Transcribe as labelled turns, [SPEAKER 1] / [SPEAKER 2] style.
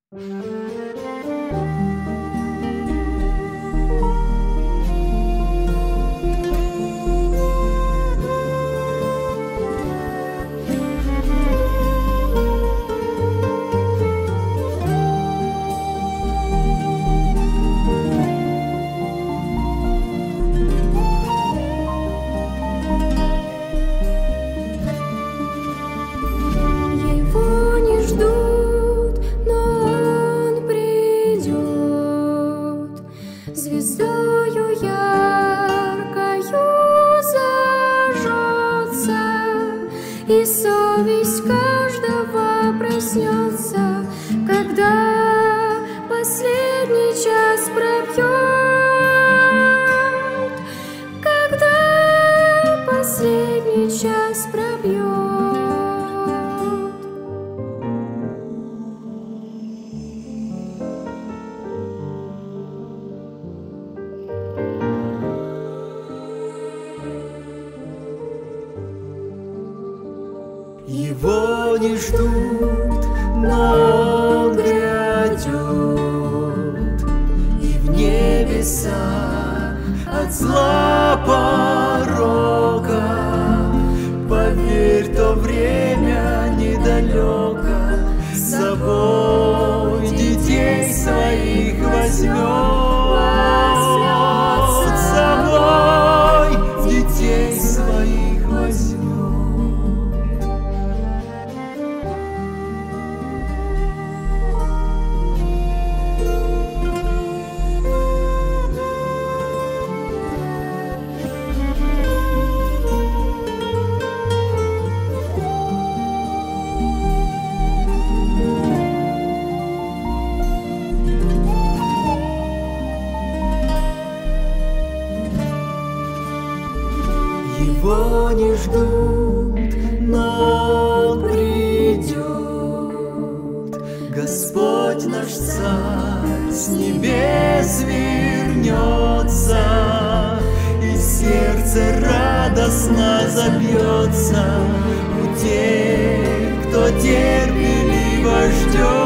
[SPEAKER 1] Его не ждут, но он придет, звездою яркою зажжется, и совесть каждого проснется, когда последний час пробьет, когда последний час пробьет.
[SPEAKER 2] Его не ждут, но он грядет, и в небеса от зла порока. Поверь, то время недалеко, с собой детей своих возьмет, с собой детей своих возьмет. Его не ждут, но он придет. Господь наш Царь с небес вернется, и сердце радостно забьется у тех, кто терпеливо ждет.